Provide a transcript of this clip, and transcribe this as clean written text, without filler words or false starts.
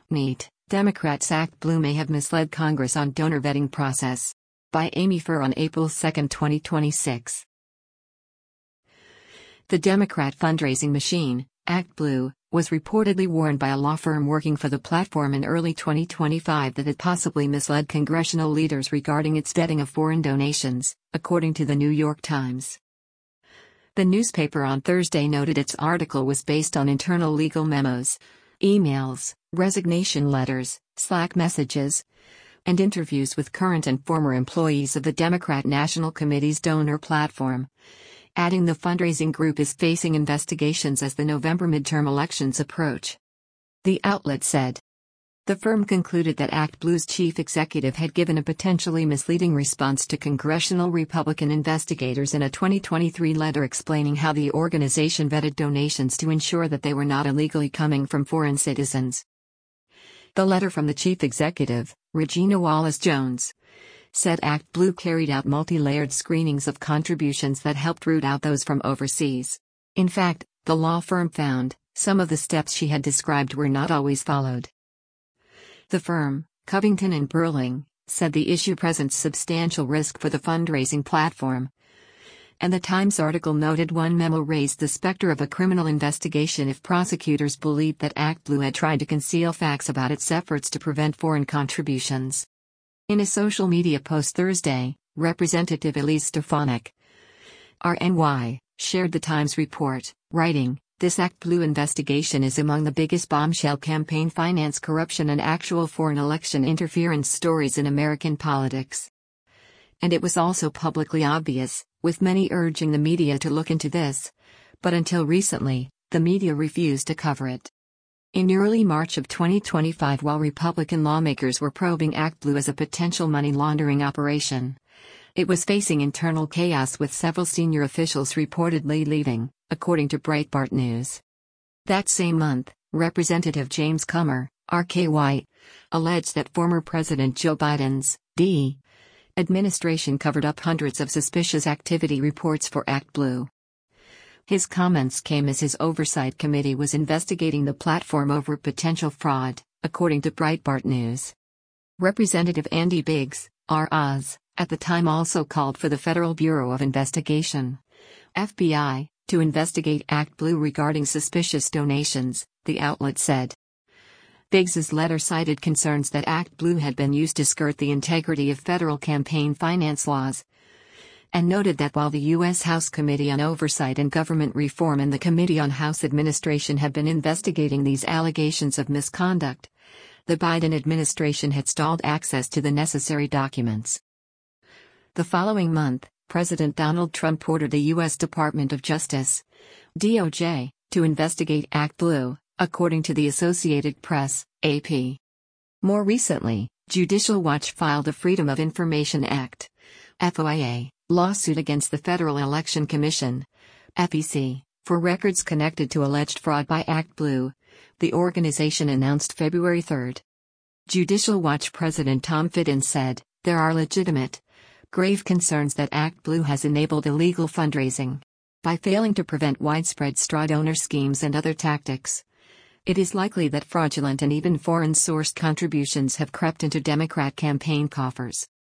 Neat, Democrats Act Blue may have misled Congress on donor vetting process. By Amy Furr on April 2, 2026. The Democrat fundraising machine, Act Blue, was reportedly warned by a law firm working for the platform in early 2025 that it possibly misled congressional leaders regarding its vetting of foreign donations, according to the New York Times. The newspaper on Thursday noted its article was based on internal legal memos, emails, resignation letters, Slack messages, and interviews with current and former employees of the Democrat National Committee's donor platform, adding the fundraising group is facing investigations as the November midterm elections approach. The outlet said. The firm concluded that Act Blue's chief executive had given a potentially misleading response to congressional Republican investigators in a 2023 letter explaining how the organization vetted donations to ensure that they were not illegally coming from foreign citizens. The letter from the chief executive, Regina Wallace-Jones, said Act Blue carried out multi-layered screenings of contributions that helped root out those from overseas. In fact, the law firm found, some of the steps she had described were not always followed. The firm, Covington & Burling, said the issue presents substantial risk for the fundraising platform. And the Times article noted one memo raised the specter of a criminal investigation if prosecutors believed that Act Blue had tried to conceal facts about its efforts to prevent foreign contributions. In a social media post Thursday, Representative Elise Stefanik, RNY, shared the Times report, writing, "This Act Blue investigation is among the biggest bombshell campaign finance corruption and actual foreign election interference stories in American politics." And it was also publicly obvious, with many urging the media to look into this. But until recently, the media refused to cover it. In early March of 2025, while Republican lawmakers were probing Act Blue as a potential money laundering operation, it was facing internal chaos with several senior officials reportedly leaving, according to Breitbart News. That same month, Representative James Comer, RKY, alleged that former President Joe Biden's administration covered up hundreds of suspicious activity reports for Act Blue. His comments came as his oversight committee was investigating the platform over potential fraud, according to Breitbart News. Representative Andy Biggs, R.Oz., at the time also called for the Federal Bureau of Investigation, FBI, to investigate Act Blue regarding suspicious donations, the outlet said. Biggs's letter cited concerns that Act Blue had been used to skirt the integrity of federal campaign finance laws, and noted that while the U.S. House Committee on Oversight and Government Reform and the Committee on House Administration had been investigating these allegations of misconduct, the Biden administration had stalled access to the necessary documents. The following month, President Donald Trump ordered the U.S. Department of Justice, DOJ, to investigate Act Blue, according to the Associated Press, AP. More recently, Judicial Watch filed a Freedom of Information Act, FOIA, lawsuit against the Federal Election Commission, FEC, for records connected to alleged fraud by Act Blue, the organization announced February 3. Judicial Watch President Tom Fitton said, "There are legitimate, grave concerns that Act Blue has enabled illegal fundraising by failing to prevent widespread straw donor schemes and other tactics. It is likely that fraudulent and even foreign-sourced contributions have crept into Democrat campaign coffers."